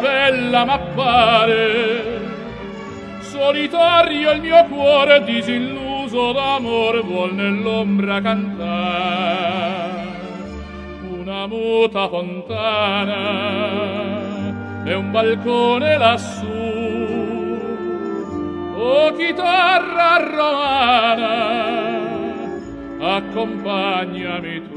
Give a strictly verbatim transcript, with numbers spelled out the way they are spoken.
bella m'appare, solitario il mio cuore disilluso d'amor vuol nell'ombra cantar. Una muta fontana e un balcone lassù, o chitarra romana, accompagnami tu.